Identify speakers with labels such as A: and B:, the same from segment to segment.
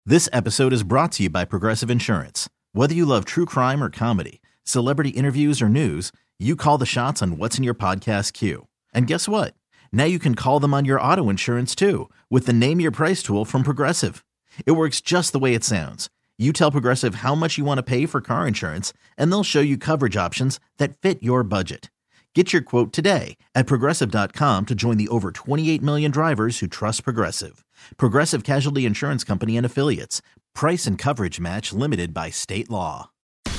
A: This episode is brought to you by Progressive Insurance. Whether you love true crime or comedy, celebrity interviews or news, you call the shots on what's in your podcast queue. And guess what? Now you can call them on your auto insurance too with the Name Your Price tool from Progressive. It works just the way it sounds. You tell Progressive how much you want to pay for car insurance, and they'll show you coverage options that fit your budget. Get your quote today at Progressive.com to join the over 28 million drivers who trust Progressive. Progressive Casualty Insurance Company and Affiliates. Price and coverage match limited by state law.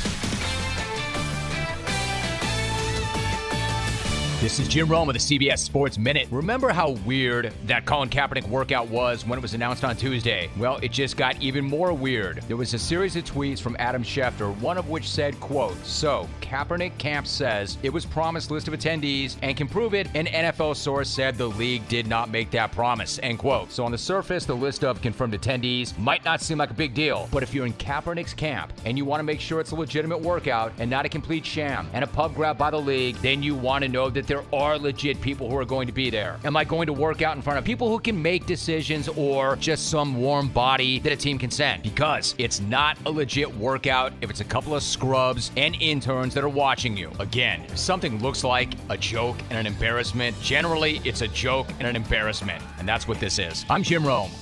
B: This is Jim Rome with the CBS Sports Minute. Remember how weird that Colin Kaepernick workout was when it was announced on Tuesday? Well, it just got even more weird. There was a series of tweets from Adam Schefter, one of which said, quote, "So, Kaepernick camp says it was promised list of attendees and can prove it. An NFL source said the league did not make that promise," end quote. So on the surface, the list of confirmed attendees might not seem like a big deal. But if you're in Kaepernick's camp and you want to make sure it's a legitimate workout and not a complete sham and a pub grab by the league, then you want to know that there are legit people who are going to be there. Am I going to work out in front of people who can make decisions or just some warm body that a team can send? Because it's not a legit workout if it's a couple of scrubs and interns that are watching you. Again, if something looks like a joke and an embarrassment, generally it's a joke and an embarrassment. And that's what this is. I'm Jim Rome.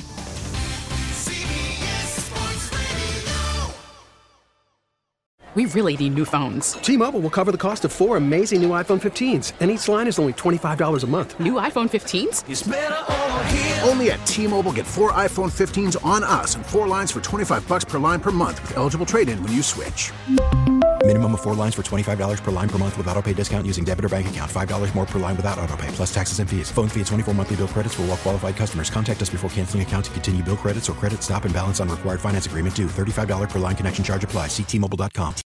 C: We really need new phones.
D: T-Mobile will cover the cost of 4 amazing new iPhone 15s, and each line is only $25 a month.
C: New iPhone 15s?
E: It's better over here. Only at T-Mobile, get 4 iPhone 15s on us and 4 lines for $25 per line per month with eligible trade-in when you switch.
F: Minimum of 4 lines for $25 per line per month with autopay discount using debit or bank account. $5 more per line without autopay, plus taxes and fees. Phone fee at 24 monthly bill credits for well-qualified customers. Contact us before canceling account to continue bill credits or credit stop and balance on required finance agreement due. $35 per line connection charge applies. See T-Mobile.com.